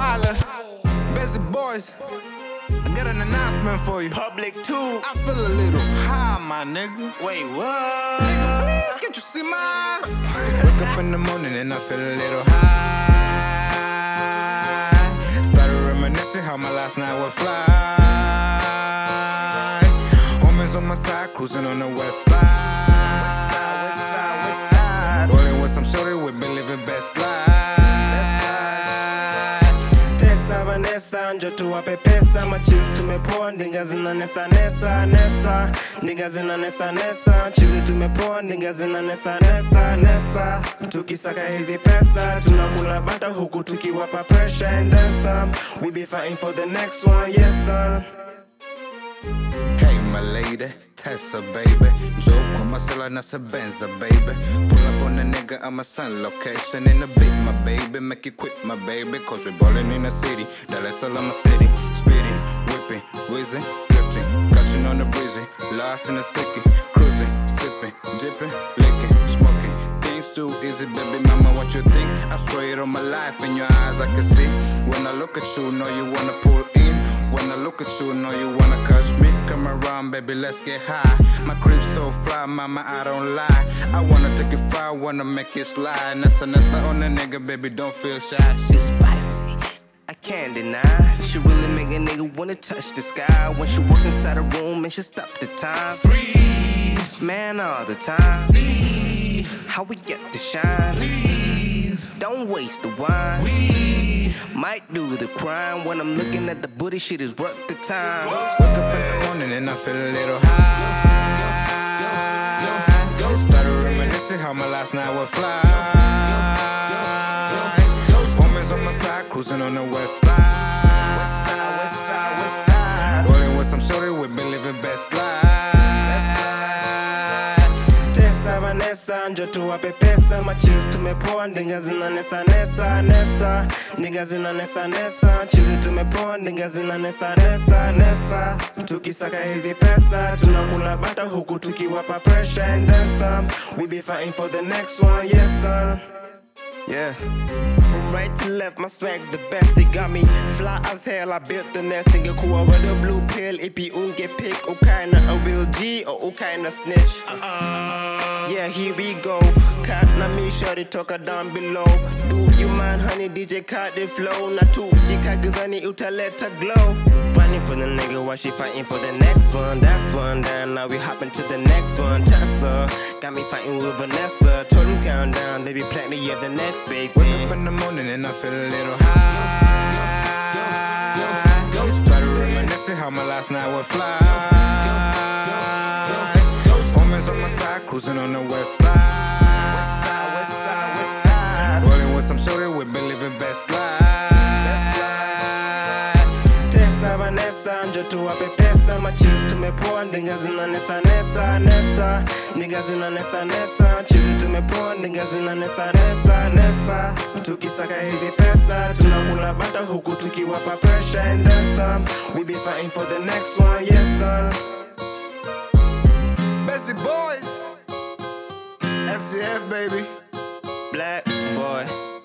holla. Busy boys, I got an announcement for you. Public too. I feel a little high, my nigga. Wait, what? Nigga, please, can't you see my wake up in the morning and I feel a little high. Started reminiscing how my last night would fly. Homies on my side, cruising on the west side. West side. Rolling with some shorty, we been living best life. Tesa Vanessa, njo tuwape pesa. Machizi tumepoa, nigga zina nesa. Nigga zina nesa. Chizi tumepoa, nigga zina nesa. Tukisaka hizi pesa, tunakula bata huku tukiwapa pressure and then some. We be fighting for the next one, yes sir. Hey my lady, Tessa baby. Joke on my cellar, that's a Benza baby. Pull up on the nigga, I'm a sun location in the bit, my baby. Make you quit my baby, cause we ballin' in the city. Dar es Salaam city. Speeding, whipping, whizzing, drifting, catching on the breezy. Lost in the sticky, cruising, sipping, dipping, licking, smoking. Things too easy, baby mama, what you think? I swear it on my life, in your eyes I can see. When I look at you, know you wanna pull in. When I look at you, know you wanna catch me. Come around, baby, let's get high. My crib so fly, mama, I don't lie. I wanna take it far, wanna make it slide. Nessa on the nigga, baby, don't feel shy. She's spicy, I can't deny. She really make a nigga wanna touch the sky. When she walks inside a room and she stop the time. freeze, Man, all the time. see, How we get to shine. please, Don't waste the wine. we Might do the crime. When I'm looking at the booty, shit is worth the time. wake up in the morning and I feel a little high. Started reminiscing how my last night would fly. Homies on my side, cruising on the west side. West side. Rolling with some shorty, we been living best life. Tesa Vanessa, njo tuwape pesa. Machizi tumepoa, nigga zina nesa. Nigga zina nesa. Chizi tumepoa, nigga zina nesa. Tukisaka hizi pesa, tunakula bata huku tukiwapa pressure and then some. We be fighting for the next one, yes sir. Yeah. From right to left, my swag's the best. They got me fly as hell. I built the nest. Nigga cool with the blue pill. Ipi get pick. O kinda a real G or o kinda snitch. Yeah, here we go. Cat na me, shorty talker down below. Do you mind, honey? DJ cut the flow. Na tu jikagazani utaleta glow. Running for the nigga while she fighting for the next one. That's one down. Now we hopping to the next one. Tessa got me fighting with Vanessa. Told him count down. They be planning yeah the next big thing. Wake up in the morning and I feel a little high. Started reminiscing how my last night would fly. Homies on my side, cruising on the west side. West side. Rolling with some shorty, we been living best life. Tesa Vanessa, njo tuwape pesa. Machizi tumepoa, nigga zina nesa. Nigga zina nesa. Chizi tumepoa, nigga zina nesa. Tukisaka hizi pesa, tunakula bata huku tukiwapa pressure and then some. We be fighting for the next one, yes sir. Busy boys, MCF baby. Black boy.